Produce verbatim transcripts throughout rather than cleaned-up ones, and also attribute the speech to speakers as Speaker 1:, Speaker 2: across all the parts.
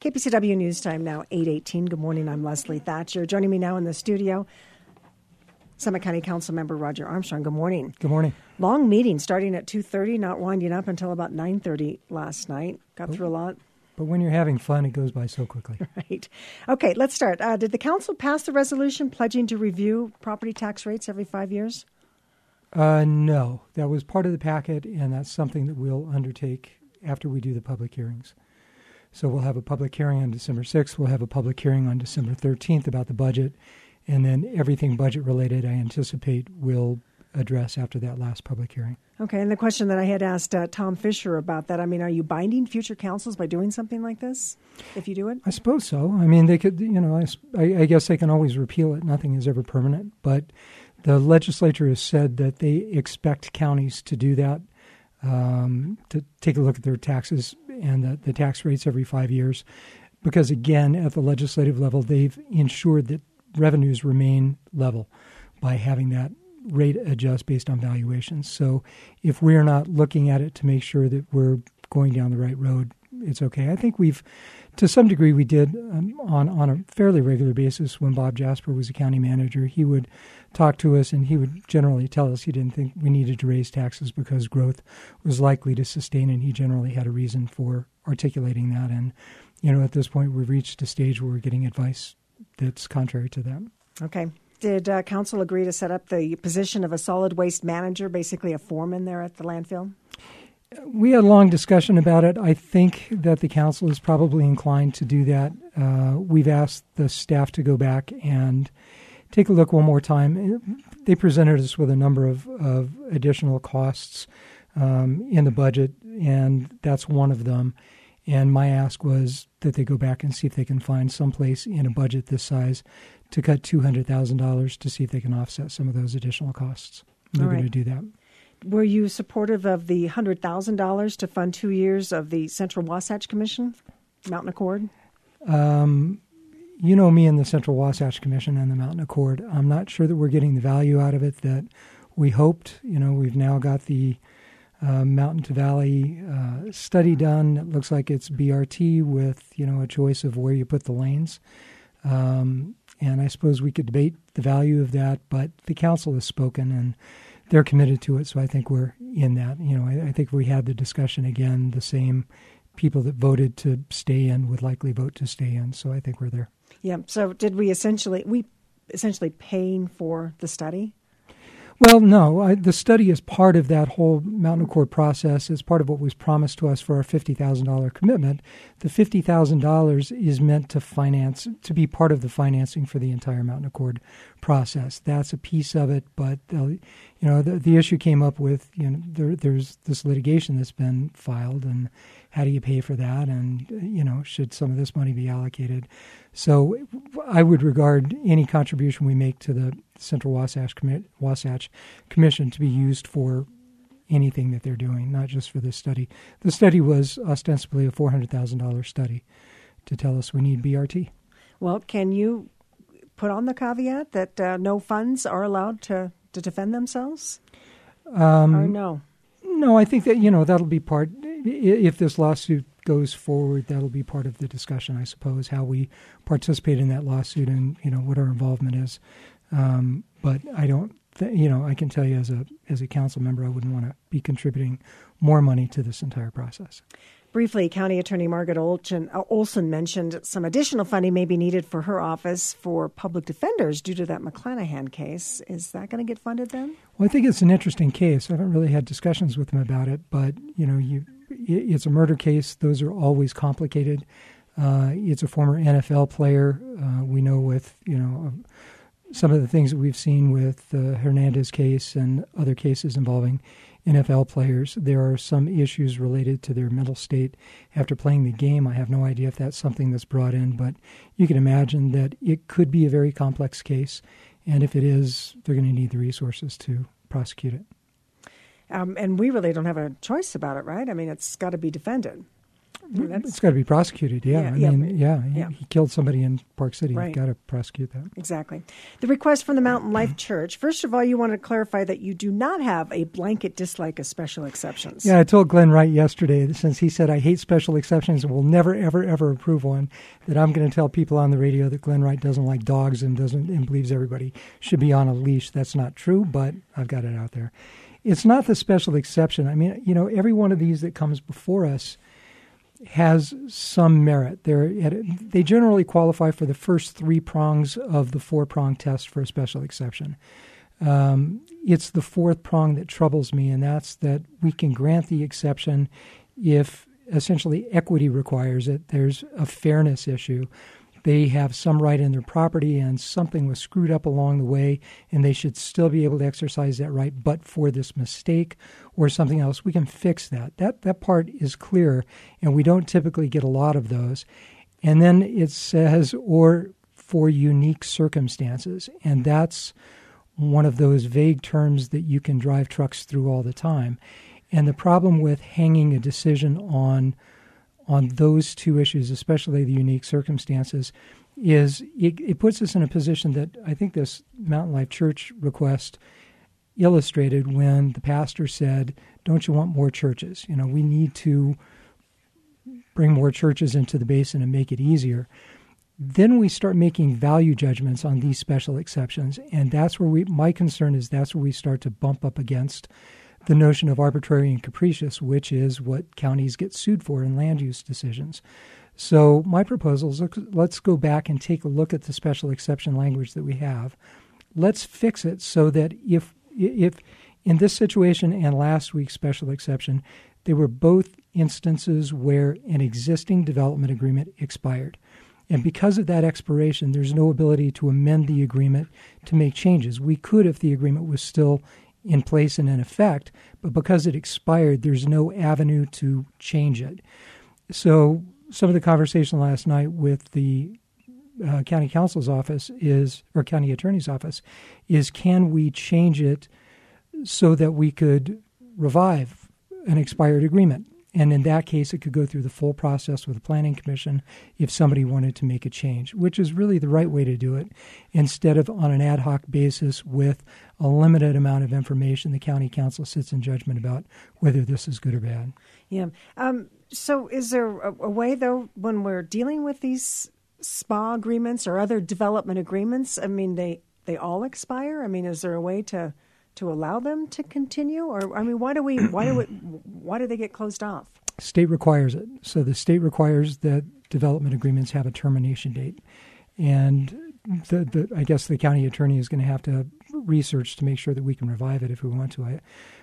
Speaker 1: K P C W News Time now, eight eighteen. Good morning, I'm Leslie Thatcher. Joining me now in the studio, Summit County Council Member Roger Armstrong. Good morning.
Speaker 2: Good morning.
Speaker 1: Long meeting starting at two thirty, not winding up until about nine thirty last night. Got
Speaker 2: but,
Speaker 1: through a lot.
Speaker 2: But when you're having fun, it goes by so quickly.
Speaker 1: Right. Okay, let's start. Uh, did the council pass the resolution pledging to review property tax rates every five years?
Speaker 2: Uh, no. That was part of the packet, and that's something that we'll undertake after we do the public hearings. So we'll have a public hearing on December sixth. We'll have a public hearing on December thirteenth about the budget. And then everything budget-related, I anticipate, will address after that last public hearing. Okay.
Speaker 1: And the question that I had asked uh, Tom Fisher about that, I mean, are you binding future councils by doing something like this, if you do it?
Speaker 2: I suppose so. I mean, they could, you know, I, I guess they can always repeal it. Nothing is ever permanent. But the legislature has said that they expect counties to do that, um, to take a look at their taxes and the, the tax rates every five years. Because, again, at the legislative level, they've ensured that revenues remain level by having that rate adjust based on valuations. So if we're not looking at it to make sure that we're going down the right road, it's okay. I think we've, to some degree, we did um, on, on a fairly regular basis when Bob Jasper was a county manager. He would talk to us and he would generally tell us he didn't think we needed to raise taxes because growth was likely to sustain, and he generally had a reason for articulating that. And, you know, at this point, we've reached a stage where we're getting advice that's contrary to that.
Speaker 1: Okay. Did uh, council agree to set up the position of a solid waste manager, basically a foreman there at the landfill?
Speaker 2: We had a long discussion about it. I think that the council is probably inclined to do that. Uh, we've asked the staff to go back and take a look one more time. They presented us with a number of, of additional costs um, in the budget, and that's one of them. And my ask was that they go back and see if they can find someplace in a budget this size to cut two hundred thousand dollars to see if they can offset some of those additional costs. They're
Speaker 1: right.
Speaker 2: going to do that.
Speaker 1: Were you supportive of the one hundred thousand dollars to fund two years of the Central Wasatch Commission, Mountain Accord?
Speaker 2: Um, you know me and the Central Wasatch Commission and the Mountain Accord. I'm not sure that we're getting the value out of it that we hoped. You know, we've now got the Uh, mountain to valley uh, study done. It looks like it's B R T with, you know, a choice of where you put the lanes. Um, and I suppose we could debate the value of that, but the council has spoken and they're committed to it. So I think we're in that. You know, I, I think if we had the discussion again, the same people that voted to stay in would likely vote to stay in. So I think we're there.
Speaker 1: Yeah. So did we essentially, we essentially paying for the study?
Speaker 2: Well, no. I, the study is part of that whole Mountain Accord process. It's part of what was promised to us for our fifty thousand dollars commitment. The fifty thousand dollars is meant to finance, to be part of the financing for the entire Mountain Accord process. That's a piece of it, but you know, the, the issue came up with, you know, there, there's this litigation that's been filed, and how do you pay for that? And, you know, should some of this money be allocated? So I would regard any contribution we make to the Central Wasatch, Commi- Wasatch Commission to be used for anything that they're doing, not just for this study. The study was ostensibly a four hundred thousand dollars study to tell us we need B R T.
Speaker 1: Well, can you put on the caveat that uh, no funds are allowed to, to defend themselves?
Speaker 2: Um,
Speaker 1: or no?
Speaker 2: No, I think that, you know, that'll be part, if this lawsuit goes forward, that'll be part of the discussion, I suppose, how we participate in that lawsuit and, you know, what our involvement is. Um, but I don't, th- you know, I can tell you as a as a council member, I wouldn't want to be contributing more money to this entire process.
Speaker 1: Briefly, County Attorney Margaret Olson, uh, Olson mentioned some additional funding may be needed for her office for public defenders due to that McClanahan case. Is that going to get funded then?
Speaker 2: Well, I think it's an interesting case. I haven't really had discussions with them about it, but, you know, you it's a murder case. Those are always complicated. Uh, it's a former N F L player. Uh, we know with, you know, some of the things that we've seen with the Hernandez case and other cases involving N F L players, there are some issues related to their mental state after playing the game. I have no idea if that's something that's brought in, but you can imagine that it could be a very complex case. And if it is, they're going to need the resources to prosecute it.
Speaker 1: Um, and we really don't have a choice about it, right? I mean, it's got to be defended. That's,
Speaker 2: it's got to be prosecuted, yeah.
Speaker 1: Yeah,
Speaker 2: I
Speaker 1: yeah,
Speaker 2: mean, yeah,
Speaker 1: yeah.
Speaker 2: He, he killed somebody in Park City.
Speaker 1: Right.
Speaker 2: You've got to prosecute that.
Speaker 1: Exactly. The request from the Mountain Life Church. First of all, you want to clarify that you do not have a blanket dislike of special exceptions.
Speaker 2: Yeah, I told Glenn Wright yesterday that since he said, I hate special exceptions and will never, ever, ever approve one, that I'm going to tell people on the radio that Glenn Wright doesn't like dogs and doesn't and believes everybody should be on a leash. That's not true, but I've got it out there. It's not the special exception. I mean, you know, every one of these that comes before us has some merit. They're, they generally qualify for the first three prongs of the four-prong test for a special exception. Um, it's the fourth prong that troubles me, and that's that we can grant the exception if essentially equity requires it. There's a fairness issue. They have some right in their property and something was screwed up along the way, and they should still be able to exercise that right, but for this mistake or something else, we can fix that. That that part is clear, and we don't typically get a lot of those. And then it says, or for unique circumstances, and that's one of those vague terms that you can drive trucks through all the time. And the problem with hanging a decision on on those two issues, especially the unique circumstances, is it, it puts us in a position that I think this Mountain Life Church request illustrated when the pastor said, don't you want more churches? You know, we need to bring more churches into the basin and make it easier. Then we start making value judgments on these special exceptions, and that's where we, my concern is that's where we start to bump up against the notion of arbitrary and capricious, which is what counties get sued for in land use decisions. So my proposal is let's go back and take a look at the special exception language that we have. Let's fix it so that if if in this situation and last week's special exception, they were both instances where an existing development agreement expired. And because of that expiration, there's no ability to amend the agreement to make changes. We could if the agreement was still in place and in effect, but because it expired, there's no avenue to change it. So some of the conversation last night with the uh, county counsel's office is, or county attorney's office, is can we change it so that we could revive an expired agreement? And in that case, it could go through the full process with the Planning Commission if somebody wanted to make a change, which is really the right way to do it, instead of on an ad hoc basis with a limited amount of information. The county council sits in judgment about whether this is good or bad.
Speaker 1: Yeah. Um, so is there a, a way, though, when we're dealing with these S P A agreements or other development agreements, I mean, they, they all expire? I mean, is there a way to... to allow them to continue, or I mean, why do we? Why do it? Why do they get closed off?
Speaker 2: State requires it. So the state requires that development agreements have a termination date, and the, the I guess the county attorney is going to have to research to make sure that we can revive it if we want to,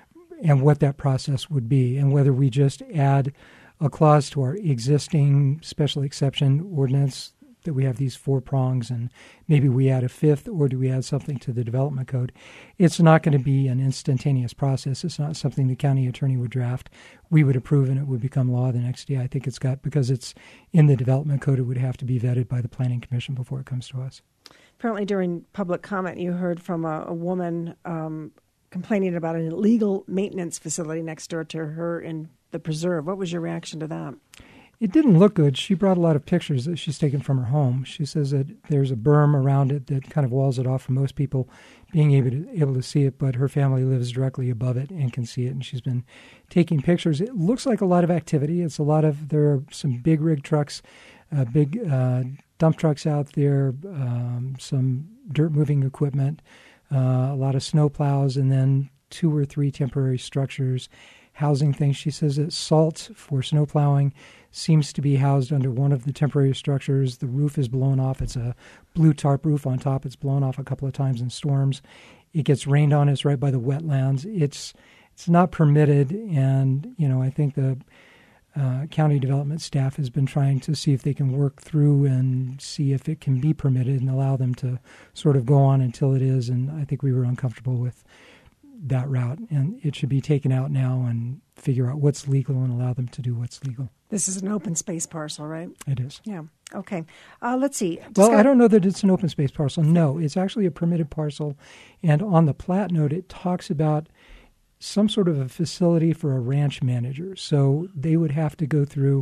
Speaker 2: and what that process would be, and whether we just add a clause to our existing special exception ordinance that we have these four prongs, and maybe we add a fifth, or do we add something to the development code? It's not going to be an instantaneous process. It's not something the county attorney would draft. We would approve, and it would become law the next day. I think it's got, because it's in the development code, it would have to be vetted by the Planning Commission before it comes to us.
Speaker 1: Apparently during public comment, you heard from a, a woman um, complaining about an illegal maintenance facility next door to her in the preserve. What was your reaction to that?
Speaker 2: It didn't look good. She brought a lot of pictures that she's taken from her home. She says that there's a berm around it that kind of walls it off from most people being able to, able to see it, but her family lives directly above it and can see it, and she's been taking pictures. It looks like a lot of activity. It's a lot of, there are some big rig trucks, uh, big uh, dump trucks out there, um, some dirt-moving equipment, uh, a lot of snow plows, and then two or three temporary structures housing things. She says that salt for snow plowing seems to be housed under one of the temporary structures. The roof is blown off. It's a blue tarp roof on top. It's blown off a couple of times in storms. It gets rained on. It's right by the wetlands. It's it's not permitted, and you know I think the uh, county development staff has been trying to see if they can work through and see if it can be permitted and allow them to sort of go on until it is. And I think we were uncomfortable with that route, and it should be taken out now and figure out what's legal and allow them to do what's legal.
Speaker 1: This is an open space parcel, right?
Speaker 2: It is.
Speaker 1: Yeah. Okay. Uh, let's see. Discuss-
Speaker 2: well, I don't know that it's an open space parcel. No, it's actually a permitted parcel, and on the plat note, it talks about some sort of a facility for a ranch manager. So they would have to go through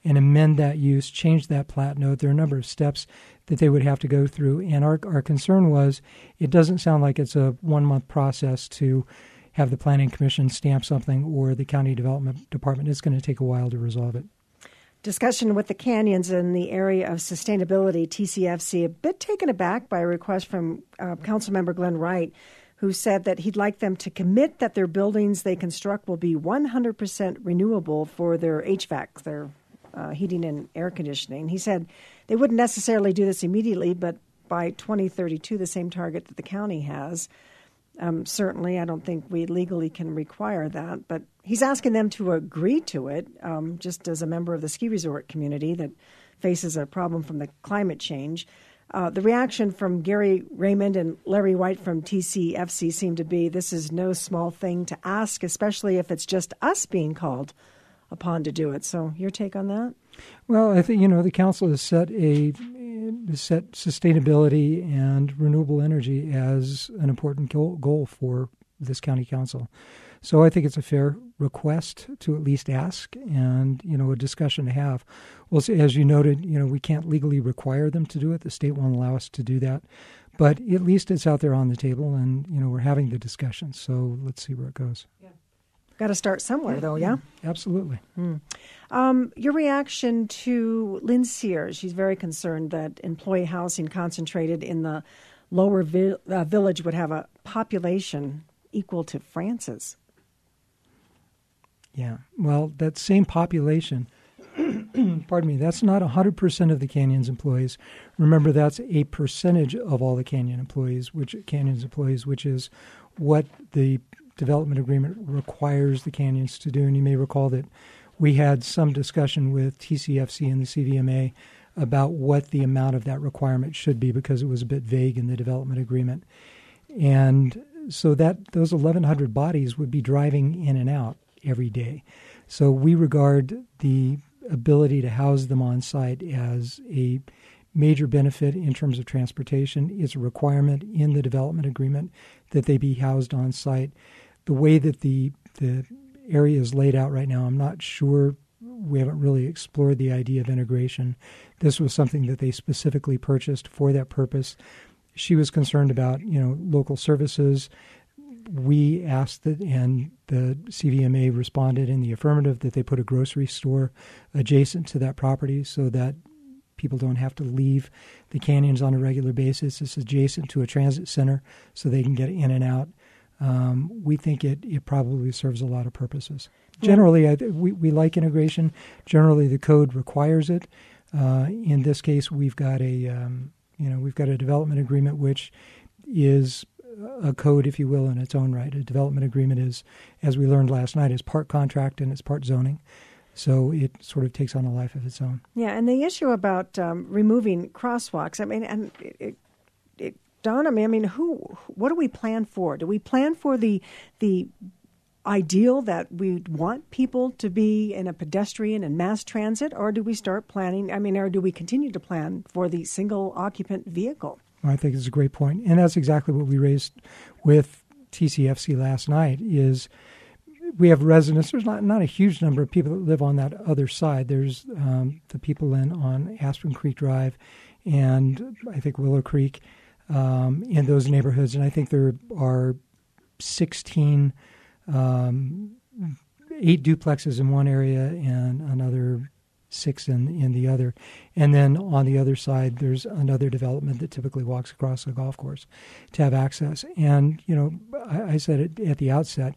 Speaker 2: and amend that use, change that plat note. There are a number of steps that they would have to go through. And our, our concern was it doesn't sound like it's a one-month process to have the Planning Commission stamp something or the County Development Department. It's going to take a while to resolve it.
Speaker 1: Discussion with the canyons in the area of sustainability, T C F C, a bit taken aback by a request from uh, Councilmember Glenn Wright, who said that he'd like them to commit that their buildings they construct will be one hundred percent renewable for their H V A C, their uh, heating and air conditioning. He said they wouldn't necessarily do this immediately, but by twenty thirty-two, the same target that the county has. Um, certainly, I don't think we legally can require that, but he's asking them to agree to it, um, just as a member of the ski resort community that faces a problem from the climate change. Uh, the reaction from Gary Raymond and Larry White from T C F C seemed to be, this is no small thing to ask, especially if it's just us being called upon to do it. So your take on that?
Speaker 2: Well, I think, you know, the council has set a set sustainability and renewable energy as an important goal, goal for this county council. So I think it's a fair request to at least ask and, you know, a discussion to have. Well, as you noted, you know, we can't legally require them to do it. The state won't allow us to do that. But at least it's out there on the table and, you know, we're having the discussion. So let's see where it goes. Yeah.
Speaker 1: Got to start somewhere, though, yeah?
Speaker 2: Absolutely.
Speaker 1: Mm. Um, your reaction to Lynn Sears, she's very concerned that employee housing concentrated in the lower vi- uh, village would have a population equal to France's.
Speaker 2: Yeah, well, that same population, pardon me, that's not one hundred percent of the Canyons employees. Remember, that's a percentage of all the Canyon employees, which Canyons employees, which is what the development agreement requires the Canyons to do. And you may recall that we had some discussion with T C F C and the C V M A about what the amount of that requirement should be because it was a bit vague in the development agreement. And so that those eleven hundred bodies would be driving in and out every day. So we regard the ability to house them on site as a major benefit in terms of transportation. It's a requirement in the development agreement that they be housed on site. The way that the the area is laid out right now, I'm not sure. We haven't really explored the idea of integration. This was something that they specifically purchased for that purpose. She was concerned about, you know, local services. We asked that, and the C V M A responded in the affirmative that they put a grocery store adjacent to that property so that people don't have to leave the Canyons on a regular basis. It's adjacent to a transit center so they can get in and out. Um, we think it, it probably serves a lot of purposes. Generally, I, we, we like integration. Generally, the code requires it. Uh, in this case, we've got a um, you know we've got a development agreement which is a code, if you will, in its own right. A development agreement is, as we learned last night, is part contract and it's part zoning. So it sort of takes on a life of its own.
Speaker 1: Yeah, and the issue about um, removing crosswalks, I mean, and it, it, it dawned on me, I mean, who, what do we plan for? Do we plan for the the ideal that we want people to be in a pedestrian and mass transit, or do we start planning, I mean, or do we continue to plan for the single occupant vehicle?
Speaker 2: I think it's a great point. And that's exactly what we raised with T C F C last night is we have residents. There's not, not a huge number of people that live on that other side. There's um, the people in on Aspen Creek Drive and I think Willow Creek um, in those neighborhoods. And I think there are sixteen, um, eight duplexes in one area and another six in, in the other. And then on the other side, there's another development that typically walks across the golf course to have access. And, you know, I, I said it at the outset,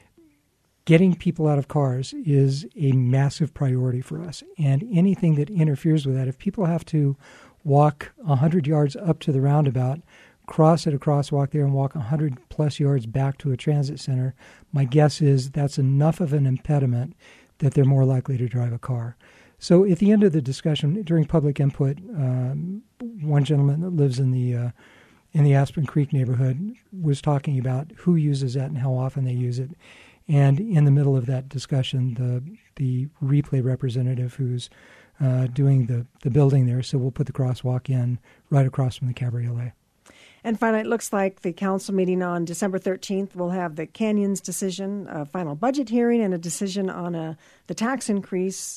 Speaker 2: getting people out of cars is a massive priority for us. And anything that interferes with that, if people have to walk one hundred yards up to the roundabout, cross at a crosswalk there and walk one hundred plus yards back to a transit center, my guess is that's enough of an impediment that they're more likely to drive a car. So at the end of the discussion, during public input, um, one gentleman that lives in the uh, in the Aspen Creek neighborhood was talking about who uses that and how often they use it. And in the middle of that discussion, the the replay representative who's uh, doing the, the building there said, we'll put the crosswalk in right across from the cabriolet.
Speaker 1: And finally, it looks like the council meeting on December thirteenth will have the Canyons decision, a final budget hearing, and a decision on a, the tax increase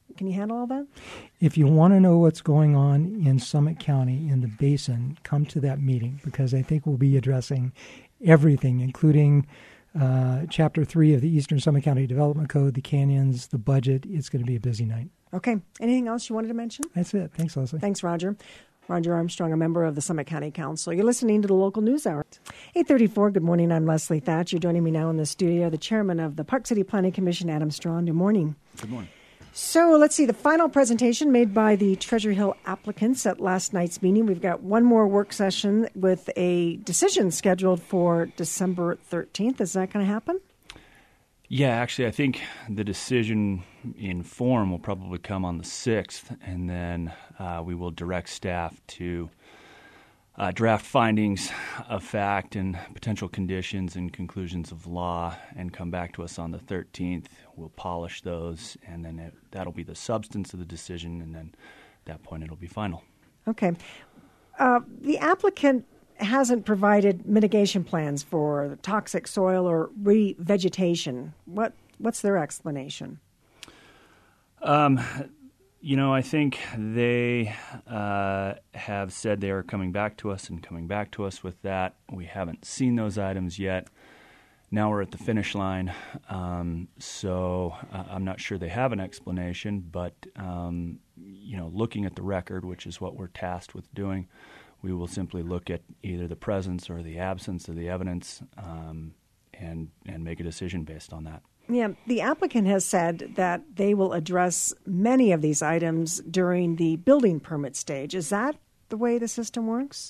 Speaker 1: Can you handle all that?
Speaker 2: If you want to know what's going on in Summit County in the basin, come to that meeting, because I think we'll be addressing everything, including uh, Chapter three of the Eastern Summit County Development Code, the canyons, the budget. It's going to be a busy night. Okay.
Speaker 1: Anything else you wanted to mention?
Speaker 2: That's it. Thanks, Leslie.
Speaker 1: Thanks, Roger. Roger Armstrong, a member of the Summit County Council. You're listening to the Local News Hour. eight thirty-four, good morning. I'm Leslie Thatcher. Joining me now in the studio, the chairman of the Park City Planning Commission, Adam Strawn. Good morning.
Speaker 3: Good morning.
Speaker 1: So let's see, the final presentation made by the Treasure Hill applicants at last night's meeting. We've got one more work session with a decision scheduled for December thirteenth. Is that going to happen?
Speaker 3: Yeah, actually, I think the decision in form will probably come on the sixth, and then uh, we will direct staff to uh, draft findings of fact and potential conditions and conclusions of law and come back to us on the thirteenth. We'll polish those, and then it, that'll be the substance of the decision, and then at that point it'll be final.
Speaker 1: Okay. Uh, the applicant hasn't provided mitigation plans for the toxic soil or revegetation. What What's their explanation?
Speaker 3: Um, you know, I think they uh, have said they are coming back to us and coming back to us with that. We haven't seen those items yet. Now we're at the finish line, um, so uh, I'm not sure they have an explanation, but, um, you know, looking at the record, which is what we're tasked with doing, we will simply look at either the presence or the absence of the evidence um, and and make a decision based on that.
Speaker 1: Yeah, the applicant has said that they will address many of these items during the building permit stage. Is that the way the system works?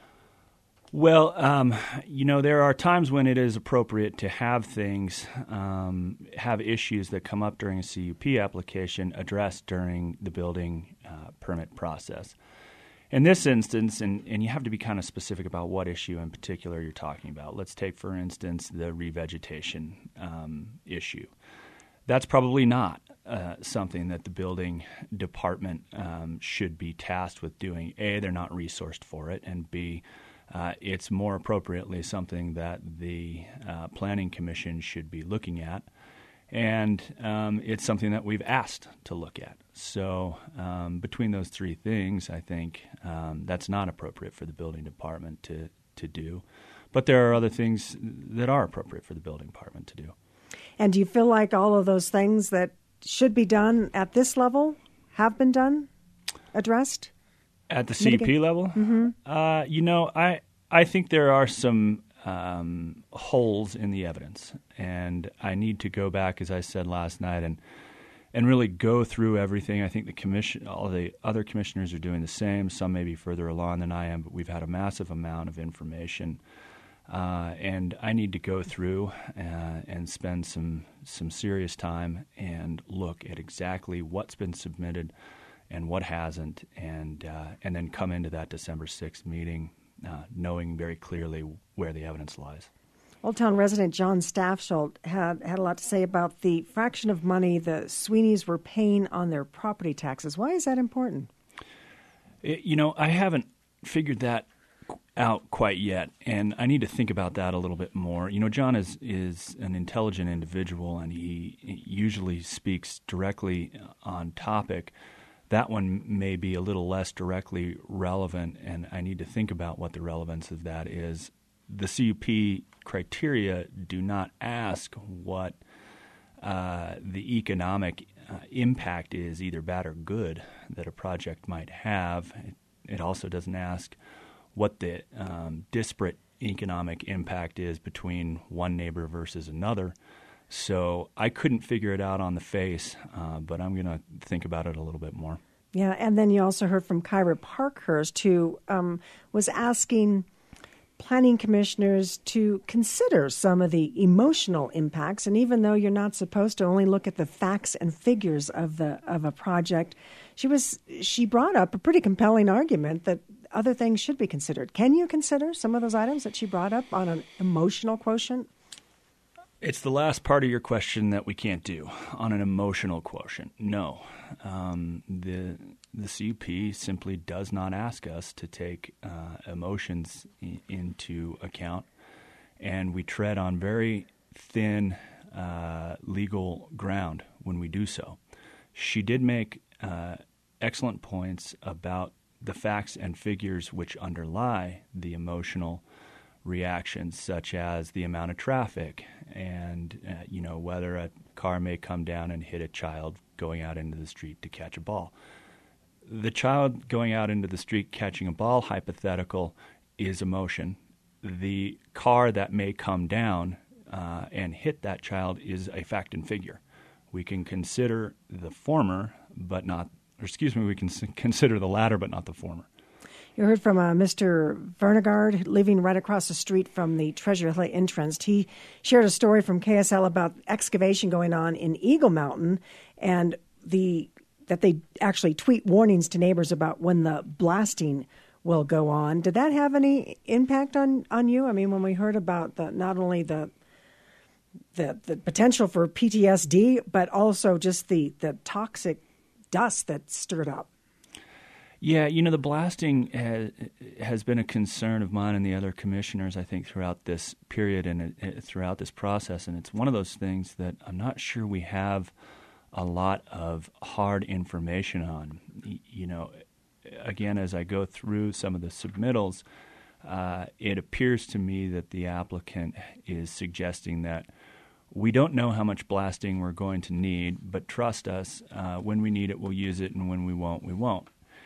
Speaker 3: Well, um, you know, there are times when it is appropriate to have things, um, have issues that come up during a C U P application addressed during the building uh, permit process. In this instance, and, and you have to be kind of specific about what issue in particular you're talking about. Let's take, for instance, the revegetation um, issue. That's probably not uh, something that the building department um, should be tasked with doing. A, they're not resourced for it, and B, uh, it's more appropriately something that the uh, Planning Commission should be looking at. And um, it's something that we've asked to look at. So um, between those three things, I think um, that's not appropriate for the building department to, to do. But there are other things that are appropriate for the building department to do.
Speaker 1: And do you feel like all of those things that should be done at this level have been done, addressed?
Speaker 3: At the C U P Mitigate? Level?
Speaker 1: Mm-hmm.
Speaker 3: Uh, you know, I I think there are some Um, holes in the evidence, and I need to go back, as I said last night, and and really go through everything. I think the commission, all the other commissioners are doing the same. Some may be further along than I am, but we've had a massive amount of information, uh, and I need to go through uh, and spend some some serious time and look at exactly what's been submitted and what hasn't, and uh, and then come into that December sixth meeting Uh, knowing very clearly where the evidence lies.
Speaker 1: Old Town resident John Staffsholt had, had a lot to say about the fraction of money the Sweeneys were paying on their property taxes. Why is that important?
Speaker 3: It, you know, I haven't figured that out quite yet, and I need to think about that a little bit more. You know, John is, is an intelligent individual, and he usually speaks directly on topic. That one may be a little less directly relevant, and I need to think about what the relevance of that is. The C U P criteria do not ask what uh, the economic uh, impact is, either bad or good, that a project might have. It, it also doesn't ask what the um, disparate economic impact is between one neighbor versus another. So I couldn't figure it out on the face, uh, but I'm going to think about it a little bit more.
Speaker 1: Yeah, and then you also heard from Kyra Parkhurst, who um, was asking planning commissioners to consider some of the emotional impacts. And even though you're not supposed to only look at the facts and figures of the of a project, she was she brought up a pretty compelling argument that other things should be considered. Can you consider some of those items that she brought up on an emotional quotient?
Speaker 3: It's the last part of your question that we can't do on an emotional quotient. No, um, the the C U P simply does not ask us to take uh, emotions I- into account, and we tread on very thin uh, legal ground when we do so. she did make uh, excellent points about the facts and figures which underlie the emotional reactions, such as the amount of traffic and, uh, you know, whether a car may come down and hit a child going out into the street to catch a ball. The child going out into the street catching a ball hypothetical is emotion. The car that may come down uh, and hit that child is a fact and figure. We can consider the former, but not, or excuse me, we can s- consider the latter, but not the former.
Speaker 1: You heard from uh, Mister Vernegard, living right across the street from the Treasure Hill entrance. He shared a story from K S L about excavation going on in Eagle Mountain, and the that they actually tweet warnings to neighbors about when the blasting will go on. Did that have any impact on, on you? I mean, when we heard about the not only the the the potential for P T S D, but also just the, the toxic dust that stirred up.
Speaker 3: Yeah, you know, the blasting has, has been a concern of mine and the other commissioners, I think, throughout this period and uh, throughout this process. And it's one of those things that I'm not sure we have a lot of hard information on. You know, again, as I go through some of the submittals, uh, it appears to me that the applicant is suggesting that we don't know how much blasting we're going to need, but trust us, uh, when we need it, we'll use it, and when we won't, we won't.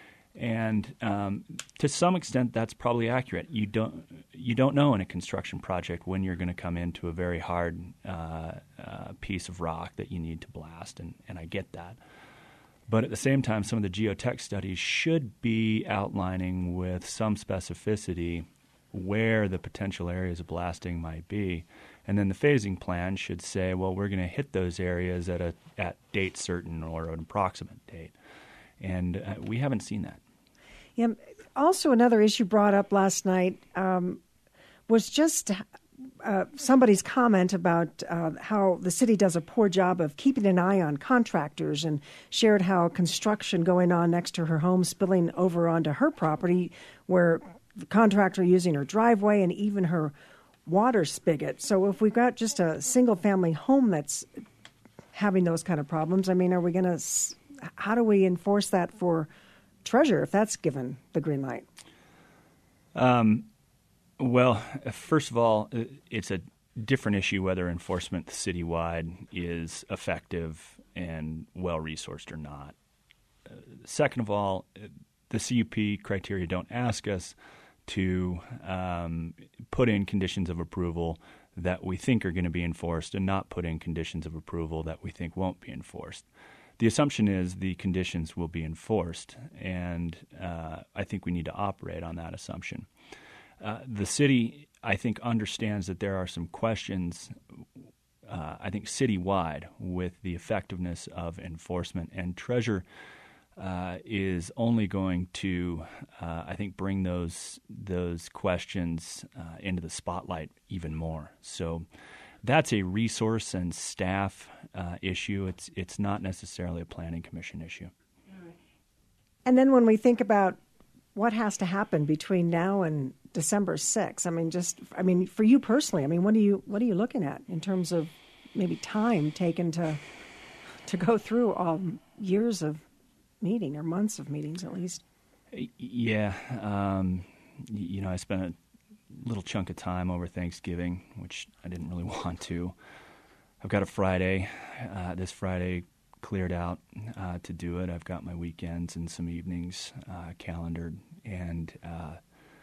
Speaker 3: And um, to some extent, that's probably accurate. You don't you don't know in a construction project when you're going to come into a very hard uh, uh, piece of rock that you need to blast, and, and I get that. But at the same time, some of the geotech studies should be outlining with some specificity where the potential areas of blasting might be. And then the phasing plan should say, well, we're going to hit those areas at a at date certain or an approximate date. And uh, we haven't seen that.
Speaker 1: Yeah. Also, another issue brought up last night um, was just uh, somebody's comment about uh, how the city does a poor job of keeping an eye on contractors, and shared how construction going on next to her home spilling over onto her property, where the contractor using her driveway and even her water spigot. So if we've got just a single-family home that's having those kind of problems, I mean, are we going to... How do we enforce that for Treasure if that's given the green light?
Speaker 3: Um, well, first of all, it's a different issue whether enforcement citywide is effective and well-resourced or not. Uh, second of all, the C U P criteria don't ask us to um, put in conditions of approval that we think are going to be enforced and not put in conditions of approval that we think won't be enforced. The assumption is the conditions will be enforced, and uh, I think we need to operate on that assumption. Uh, the city, I think, understands that there are some questions, uh, I think, citywide with the effectiveness of enforcement, and Treasure uh, is only going to, uh, I think, bring those those questions uh, into the spotlight even more. So that's a resource and staff uh, issue. It's it's not necessarily a planning commission issue.
Speaker 1: And then when we think about what has to happen between now and December sixth, I mean, just I mean, for you personally, I mean, what are you what are you looking at in terms of maybe time taken to to go through all years of meeting or months of meetings at least?
Speaker 3: Yeah, um, you know, I spent a little chunk of time over Thanksgiving, which I didn't really want to. I've got a Friday, uh, this Friday cleared out uh, to do it. I've got my weekends and some evenings uh, calendared, and uh,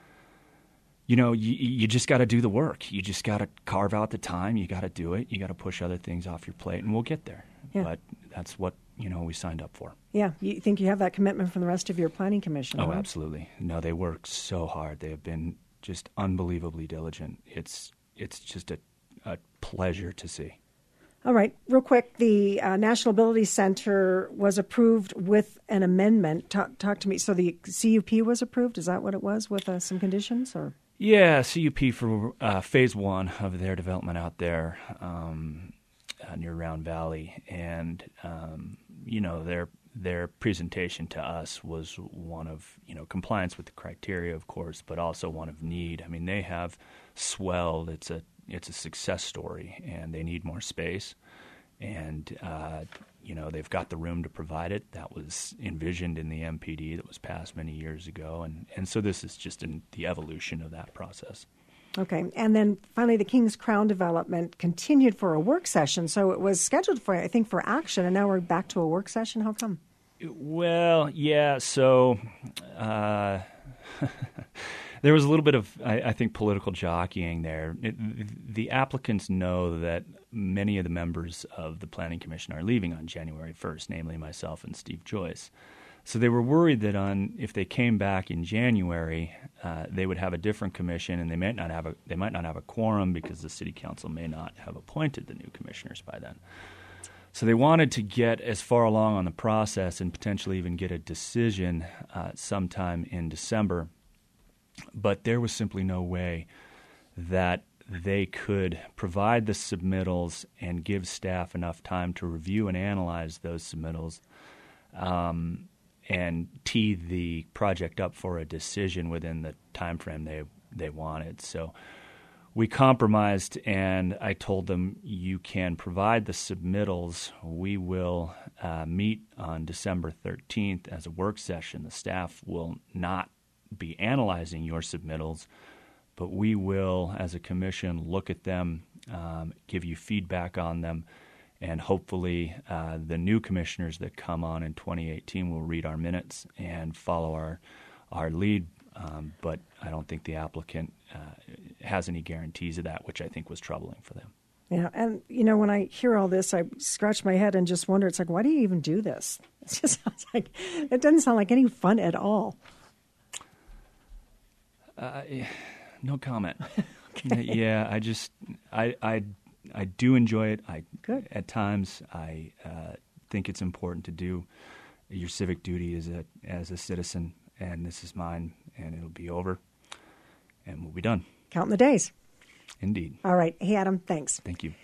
Speaker 3: you know, you, you just got to do the work. You just got to carve out the time. You got to do it. You got to push other things off your plate, and we'll get there. Yeah. But that's what, you know, we signed up for.
Speaker 1: Yeah. You think you have that commitment from the rest of your planning commission?
Speaker 3: Oh,
Speaker 1: right?
Speaker 3: Absolutely. No, they work so hard. They have been just unbelievably diligent. It's it's just a, a pleasure to see.
Speaker 1: All right. Real quick, the uh, National Ability Center was approved with an amendment. Talk, talk to me. So the C U P was approved? Is that what it was, with uh, some conditions? Or
Speaker 3: Yeah, C U P for uh, phase one of their development out there um, uh, near Round Valley. And, um, you know, their their presentation to us was one of, you know, compliance with the criteria, of course, but also one of need. I mean, they have swelled. It's a it's a success story, and they need more space. and uh, you know they've got the room to provide it. That was envisioned in the M P D that was passed many years ago, and, and so this is just in the evolution of that process.
Speaker 1: Okay, and then finally the King's Crown development continued for a work session, so it was scheduled for, I think, for action, and now we're back to a work session. How come?
Speaker 3: Well, yeah, so uh, there was a little bit of, I, I think, political jockeying there. It, the applicants know that many of the members of the Planning Commission are leaving on January first, namely myself and Steve Joyce. So they were worried that on if they came back in January, uh, they would have a different commission, and they might not have a they might not have a quorum because the city council may not have appointed the new commissioners by then. So they wanted to get as far along on the process and potentially even get a decision uh, sometime in December. But there was simply no way that they could provide the submittals and give staff enough time to review and analyze those submittals um, and tee the project up for a decision within the time frame they they wanted. So we compromised, and I told them, you can provide the submittals. We will uh, meet on December thirteenth as a work session. The staff will not be analyzing your submittals, but we will, as a commission, look at them, um, give you feedback on them, and hopefully uh, the new commissioners that come on in twenty eighteen will read our minutes and follow our our lead. Um, but I don't think the applicant uh, has any guarantees of that, which I think was troubling for them.
Speaker 1: Yeah, and, you know, when I hear all this, I scratch my head and just wonder, it's like, why do you even do this? It just sounds like, it doesn't sound like any fun at all.
Speaker 3: Uh, no comment.
Speaker 1: Okay.
Speaker 3: Yeah, I just, I, I, I do enjoy it. I
Speaker 1: Good.
Speaker 3: At times, I uh, think it's important to do your civic duty as a as a citizen, and this is mine, and it'll be over, and we'll be done.
Speaker 1: Counting the days.
Speaker 3: Indeed.
Speaker 1: All right. Hey, Adam, thanks.
Speaker 3: Thank you.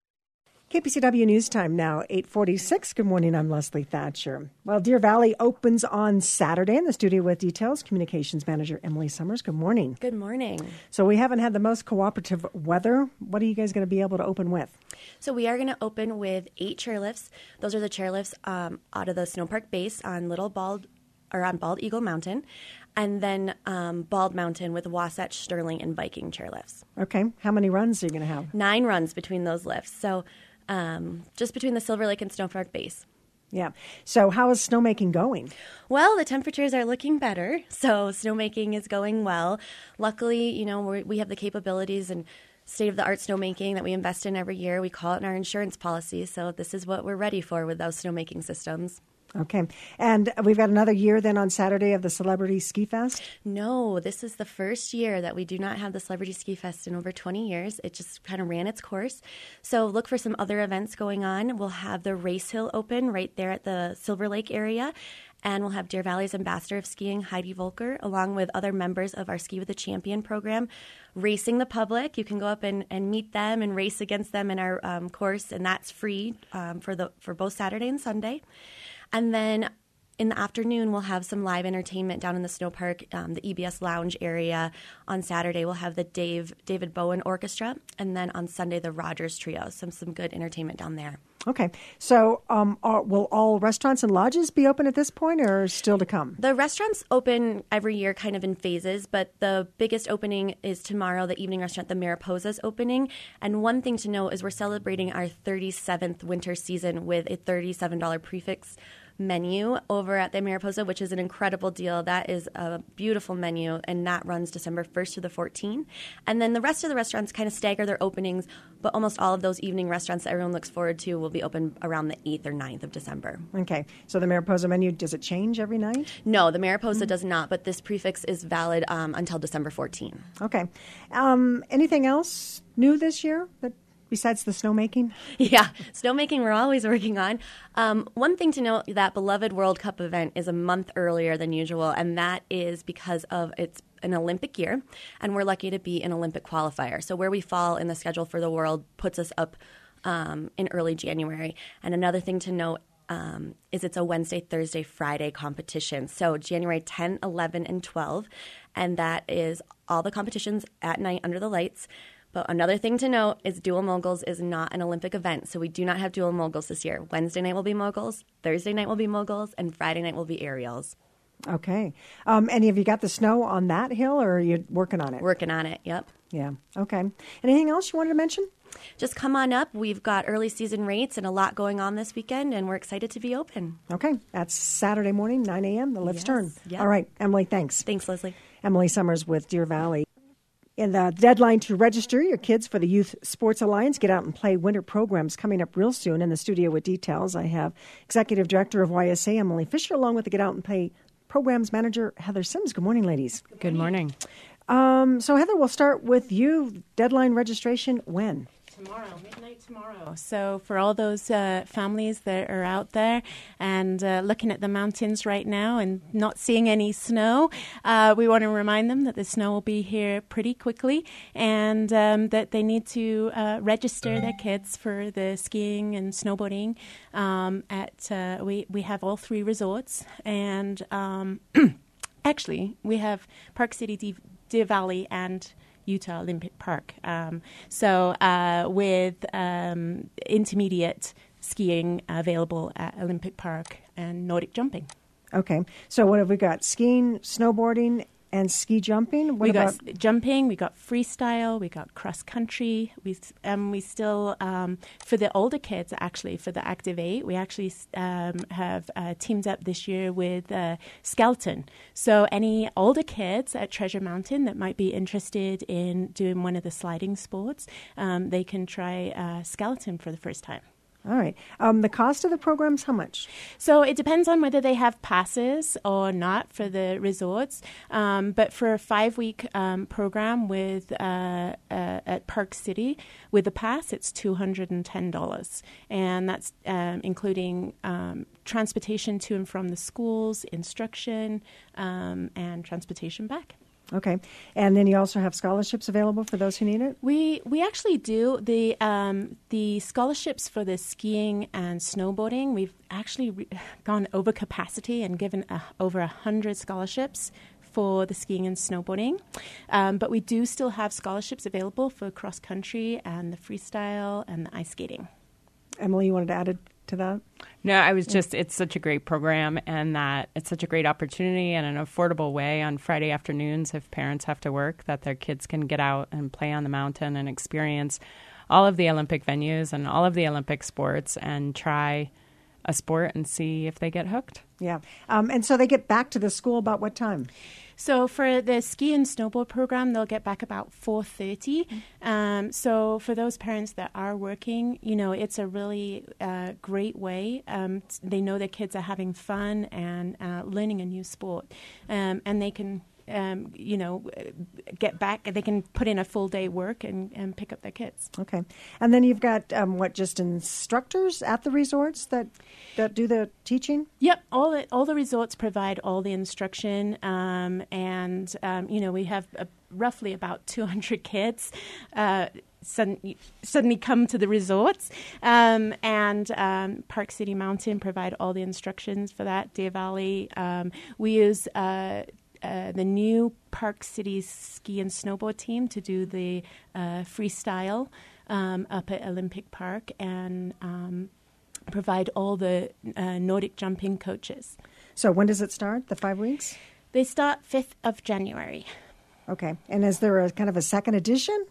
Speaker 1: K P C W News Time now, eight forty-six. Good morning, I'm Leslie Thatcher. Well, Deer Valley opens on Saturday. In the studio with details, Communications Manager Emily Summers. Good morning.
Speaker 4: Good morning.
Speaker 1: So we haven't had the most cooperative weather. What are you guys going to be able to open with?
Speaker 4: So we are going to open with eight chairlifts. Those are the chairlifts um, out of the Snowpark base on Little Bald, or on Bald Eagle Mountain, and then um, Bald Mountain with Wasatch, Sterling, and Viking chairlifts.
Speaker 1: Okay. How many runs are you going to have?
Speaker 4: Nine runs between those lifts. So um, just between the Silver Lake and Snowpark base.
Speaker 1: Yeah. So how is snowmaking going?
Speaker 4: Well, the temperatures are looking better, so snowmaking is going well. Luckily, you know, we're, we have the capabilities and state-of-the-art snowmaking that we invest in every year. We call it in our insurance policy, so this is what we're ready for with those snowmaking systems.
Speaker 1: Okay. And we've got another year then on Saturday of the Celebrity Ski Fest?
Speaker 4: No, this is the first year that we do not have the Celebrity Ski Fest in over twenty years. It just kind of ran its course. So look for some other events going on. We'll have the Race Hill Open right there at the Silver Lake area. And we'll have Deer Valley's Ambassador of Skiing, Heidi Volker, along with other members of our Ski with a Champion program, racing the public. You can go up and, and meet them and race against them in our um, course, and that's free um, for the for both Saturday and Sunday. And then in the afternoon, we'll have some live entertainment down in the Snowpark, um, the E B S Lounge area. On Saturday, we'll have the Dave David Bowen Orchestra, and then on Sunday, the Rogers Trio. Some some good entertainment down there.
Speaker 1: Okay. So um, are, will all restaurants and lodges be open at this point, or still to come?
Speaker 4: The restaurants open every year kind of in phases, but the biggest opening is tomorrow, the evening restaurant, the Mariposa's opening. And one thing to note is we're celebrating our thirty-seventh winter season with a thirty-seven dollars prefix menu over at the Mariposa, which is an incredible deal. That is a beautiful menu, and that runs December first to the fourteenth. And then the rest of the restaurants kind of stagger their openings, but almost all of those evening restaurants that everyone looks forward to will be open around the eighth or ninth of December.
Speaker 1: Okay. So the Mariposa menu, does it change every night?
Speaker 4: No, the Mariposa mm-hmm. does not, but this prefix is valid um, until December fourteenth.
Speaker 1: Okay. Um, anything else new this year that besides the snowmaking?
Speaker 4: Yeah, snowmaking we're always working on. Um, one thing to note, that beloved World Cup event is a month earlier than usual, and that is because of it's an Olympic year, and we're lucky to be an Olympic qualifier. So where we fall in the schedule for the World puts us up um, in early January. And another thing to note um, is it's a Wednesday, Thursday, Friday competition. So January tenth, eleventh, and twelfth, and that is all the competitions at night under the lights. But another thing to note is dual moguls is not an Olympic event, so we do not have dual moguls this year. Wednesday night will be moguls, Thursday night will be moguls, and Friday night will be aerials.
Speaker 1: Okay. Um, and have you got the snow on that hill, or are you working on it?
Speaker 4: Working on it, yep.
Speaker 1: Yeah. Okay. Anything else you wanted to mention?
Speaker 4: Just come on up. We've got early season rates and a lot going on this weekend, and we're excited to be open.
Speaker 1: Okay. That's Saturday morning, nine a.m., the Let's
Speaker 4: Yes,
Speaker 1: Turn.
Speaker 4: yep.
Speaker 1: All right. Emily, thanks.
Speaker 4: Thanks, Leslie.
Speaker 1: Emily Summers with Deer Valley. In the deadline to register your kids for the Youth Sports Alliance Get Out and Play winter programs coming up real soon. In the studio with details, I have Executive Director of Y S A, Emily Fisher, along with the Get Out and Play Programs Manager, Heather Sims. Good morning, ladies.
Speaker 5: Good morning.
Speaker 1: Um, so, Heather, we'll start with you. Deadline registration when?
Speaker 5: Tomorrow, midnight tomorrow. So for all those uh, families that are out there and uh, looking at the mountains right now and not seeing any snow, uh, we want to remind them that the snow will be here pretty quickly, and um, that they need to uh, register their kids for the skiing and snowboarding. Um, at uh, we we have all three resorts, and um, actually we have Park City, Deer, Deer Valley, and Utah Olympic Park. Um, so uh, with um, intermediate skiing available at Olympic Park and Nordic jumping.
Speaker 1: Okay. So what have we got? Skiing, snowboarding, and ski jumping? What
Speaker 5: we
Speaker 1: about
Speaker 5: got jumping, we got freestyle, we got cross country. We um, we still, um, for the older kids, actually, for the Active Eight, we actually um, have uh, teamed up this year with uh, Skeleton. So any older kids at Treasure Mountain that might be interested in doing one of the sliding sports, um, they can try uh, Skeleton for the first time.
Speaker 1: All right. Um, the cost of the programs, how much?
Speaker 5: So it depends on whether they have passes or not for the resorts. Um, but for a five-week um, program with uh, uh, at Park City with a pass, it's two hundred ten dollars, and that's um, including um, transportation to and from the schools, instruction, um, and transportation back.
Speaker 1: Okay. And then you also have scholarships available for those who need it?
Speaker 5: We we actually do. The um, the scholarships for the skiing and snowboarding, we've actually re- gone over capacity and given a, over one hundred scholarships for the skiing and snowboarding. Um, but we do still have scholarships available for cross-country and the freestyle and the ice skating.
Speaker 1: Emily, you wanted to add it to that?
Speaker 6: No, I was just, it's such a great program, and that it's such a great opportunity and an affordable way on Friday afternoons if parents have to work, that their kids can get out and play on the mountain and experience all of the Olympic venues and all of the Olympic sports and try a sport and see if they get hooked.
Speaker 1: Yeah. Um, and so they get back to the school about what time?
Speaker 5: So for the ski and snowboard program, they'll get back about four thirty. Um, so for those parents that are working, you know, it's a really uh, great way. Um, they know their kids are having fun and uh, learning a new sport. Um, and they can, um, you know, get back. They can put in a full day work and, and pick up their kids.
Speaker 1: Okay. And then you've got, um, what, just instructors at the resorts that, that do the teaching?
Speaker 5: Yep, all the all the resorts provide all the instruction, um, and um, you know we have a, roughly about two hundred kids uh, sudden, suddenly come to the resorts, um, and um, Park City Mountain provide all the instructions for that. Deer Valley, um, we use uh, uh, the new Park City ski and snowboard team to do the uh, freestyle um, up at Olympic Park, and um, provide all the uh, Nordic jumping coaches.
Speaker 1: So when does it start, the five weeks?
Speaker 5: They start fifth of January.
Speaker 1: Okay. And is there a kind of a second edition?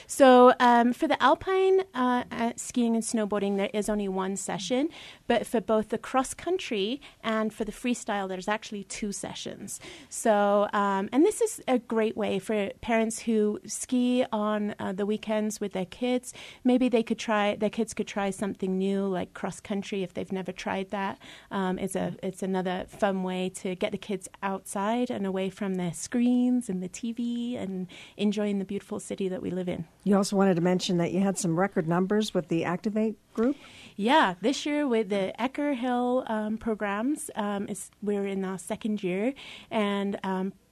Speaker 5: So um, for the alpine uh, uh, skiing and snowboarding, there is only one session. But for both the cross country and for the freestyle, there's actually two sessions. So, um, and this is a great way for parents who ski on uh, the weekends with their kids. Maybe they could try, their kids could try something new like cross country if they've never tried that. Um, it's a it's another fun way to get the kids outside and away from their screens and the T V and enjoying the beautiful city that we live in.
Speaker 1: You also wanted to mention that you had some record numbers with the Activate group?
Speaker 5: Yeah, this year with the Ecker Hill um, programs, um, is, we're in our second year, and um,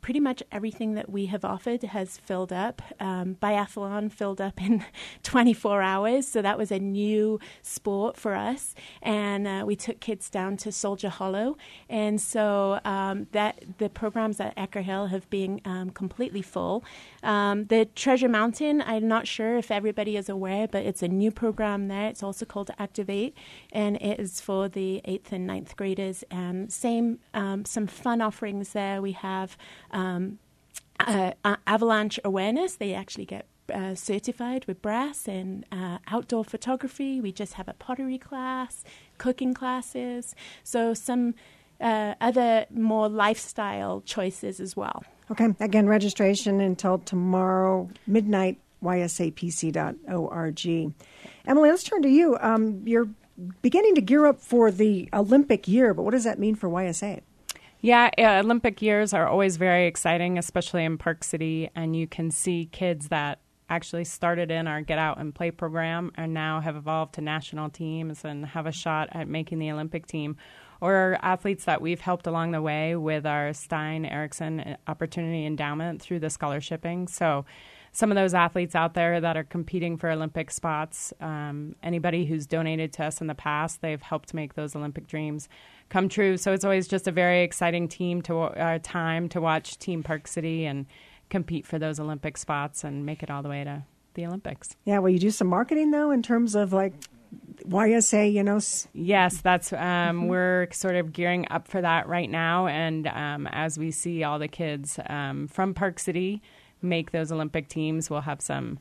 Speaker 5: pretty much everything that we have offered has filled up. Um, biathlon filled up in twenty-four hours, so that was a new sport for us. And uh, we took kids down to Soldier Hollow, and so um, that the programs at Ecker Hill have been um, completely full. Um, the Treasure Mountain, I'm not sure if everybody is aware, but it's a new program there. It's also called Activate, and it is for the eighth and ninth graders. And same, um, some fun offerings there. We have um, uh, uh, avalanche awareness. They actually get uh, certified with brass and uh, outdoor photography. We just have a pottery class, cooking classes. So some uh, other more lifestyle choices as well.
Speaker 1: Okay. Again, registration until tomorrow midnight, y s a p c dot org. Emily, let's turn to you. Um, you're beginning to gear up for the Olympic year, but what does that mean for Y S A?
Speaker 6: Yeah, uh, Olympic years are always very exciting, especially in Park City, and you can see kids that actually started in our Get Out and Play program and now have evolved to national teams and have a shot at making the Olympic team, or athletes that we've helped along the way with our Stein Erickson Opportunity Endowment through the scholarshiping. So some of those athletes out there that are competing for Olympic spots, um, anybody who's donated to us in the past, they've helped make those Olympic dreams come true. So it's always just a very exciting team to uh, time to watch Team Park City and compete for those Olympic spots and make it all the way to the Olympics.
Speaker 1: Yeah, well, you do some marketing, though, in terms of, like, Y S A, you know?
Speaker 6: Yes, that's um, mm-hmm. we're sort of gearing up for that right now. And um, as we see all the kids um, from Park City make those Olympic teams, we'll have some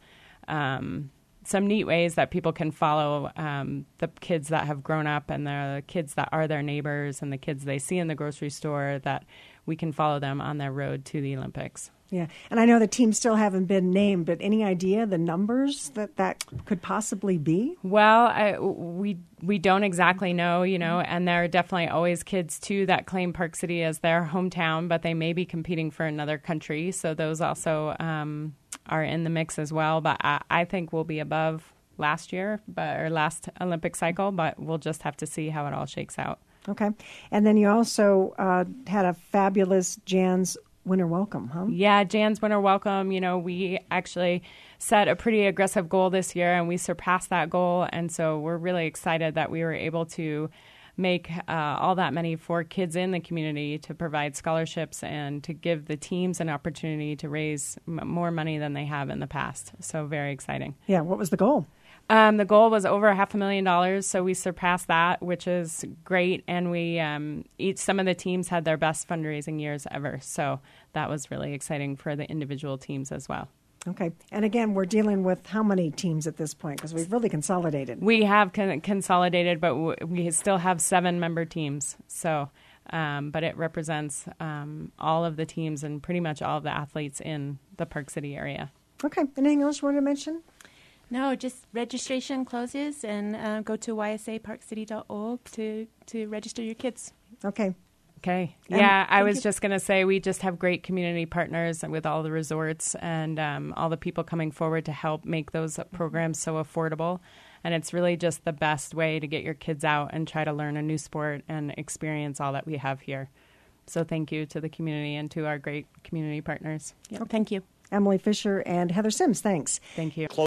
Speaker 6: um, some neat ways that people can follow um, the kids that have grown up and the kids that are their neighbors and the kids they see in the grocery store, that we can follow them on their road to the Olympics.
Speaker 1: Yeah, and I know the teams still haven't been named, but any idea the numbers that that could possibly be?
Speaker 6: Well, I, we we don't exactly know, you know, and there are definitely always kids, too, that claim Park City as their hometown, but they may be competing for another country, so those also um, are in the mix as well. But I, I think we'll be above last year, but or last Olympic cycle, but we'll just have to see how it all shakes out.
Speaker 1: Okay. And then you also uh, had a fabulous Jan's Winter Welcome, huh?
Speaker 6: Yeah, Jan's Winter Welcome. You know, we actually set a pretty aggressive goal this year, and we surpassed that goal. And so we're really excited that we were able to make uh, all that money for kids in the community to provide scholarships and to give the teams an opportunity to raise m- more money than they have in the past. So very exciting.
Speaker 1: Yeah, what was the goal?
Speaker 6: Um, the goal was over half a million dollars, so we surpassed that, which is great. And we um, each some of the teams had their best fundraising years ever, so that was really exciting for the individual teams as well.
Speaker 1: Okay, and again, we're dealing with how many teams at this point? Because we've really consolidated.
Speaker 6: We have con- consolidated, but w- we still have seven member teams. So, um, but it represents um, all of the teams and pretty much all of the athletes in the Park City area.
Speaker 1: Okay, anything else you want to mention?
Speaker 5: No, just registration closes, and uh, go to y s a park city dot org to, to register your kids.
Speaker 1: Okay.
Speaker 6: Okay.
Speaker 1: Um,
Speaker 6: yeah, I was
Speaker 1: you.
Speaker 6: just going to say we just have great community partners with all the resorts and um, all the people coming forward to help make those programs so affordable. And it's really just the best way to get your kids out and try to learn a new sport and experience all that we have here. So thank you to the community and to our great community partners.
Speaker 5: Yeah, okay. Thank you.
Speaker 1: Emily Fisher and Heather Sims, thanks.
Speaker 6: Thank you.